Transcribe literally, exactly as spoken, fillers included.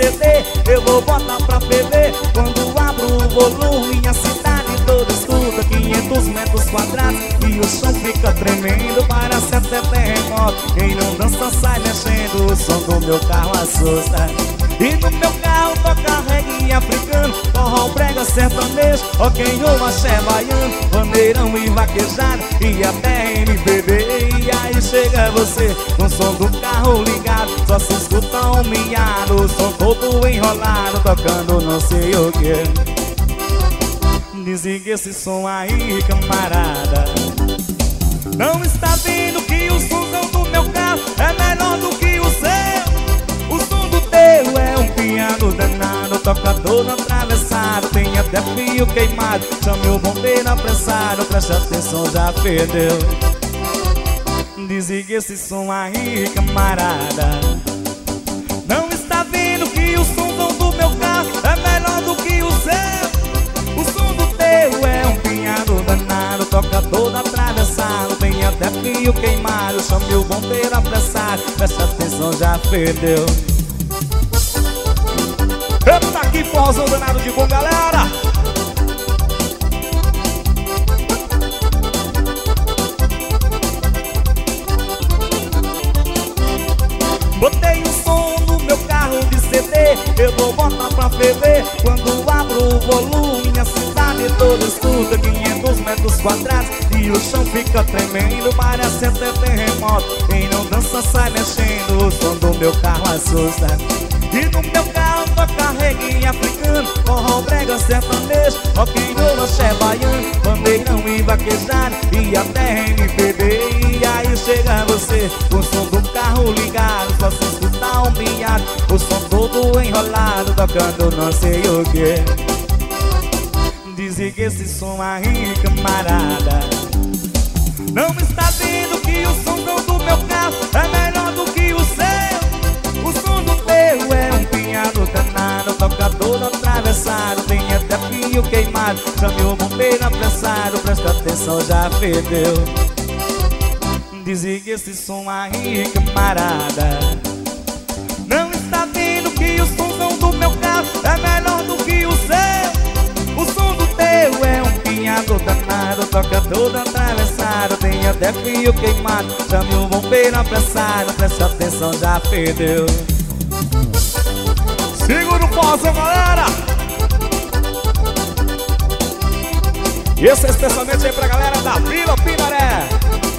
C D eu vou botar pra ferver. Quando abro o volume a cidade toda escuta. Quinhentos metros quadrados e o chão fica tremendo, parece até terremoto. Quem não dança sai mexendo, o som do meu carro assusta. E no meu carro toca reggae africano, forró, brega, sertanejo, ok, o axé baiano, vaneirão e vaquejada e até M P B. E aí chega você com o som do carro ligado, só se escuta um miado, o som todo enrolado, tocando não sei o que. Desliga esse som aí, camarada. Não está vendo que o somzão do meu carro é melhor do que o seu? O som do teu é um piano danado, toca todo atravessado, tem até fio queimado. Chame o bombeiro apressado, preste atenção, já perdeu. Desliga esse som aí, camarada. Não está vendo que o somzão do meu carro é melhor do que o seu? O som do teu é um piano danado, toca todo atravessado, tem até fio queimado. Chame o bombeiro apressado, preste atenção, já perdeu. Eita, aqui forrozão danado de bom, galera. Botei o som no meu carro de C D, eu vou botar pra ferver. Quando abro o volume a cidade toda escuta. Quinhentos metros quadrados e o chão fica tremendo, parece até terremoto. Quem não dança sai mexendo, o som do meu carro assusta. E no meu carro toca reggae africano, forró, brega, sertanejo, ok, no axé baiano, bandeirão e vaquejada e até M P B. E aí chega você com o som do carro ligado, só se escuta um miado, o som todo enrolado, tocando não sei o que. Desliga esse som aí, camarada. Não está vendo que o somzão do meu carro é melhor do que o seu? O som do teu é um piano danado, toca todo atravessado, tem até fio queimado. Chame o bombeiro apressado, presta atenção, já perdeu. Desliga esse som aí, camarada. Não está vendo que o somzão do meu carro é melhor do que o seu? O som do teu é um piano danado, toca todo atravessado, tem até fio queimado. Chame o bombeiro apressado, presta atenção, já perdeu. Segura o forrozão, galera. E esse é especialmente aí pra galera da Vila Pindaré.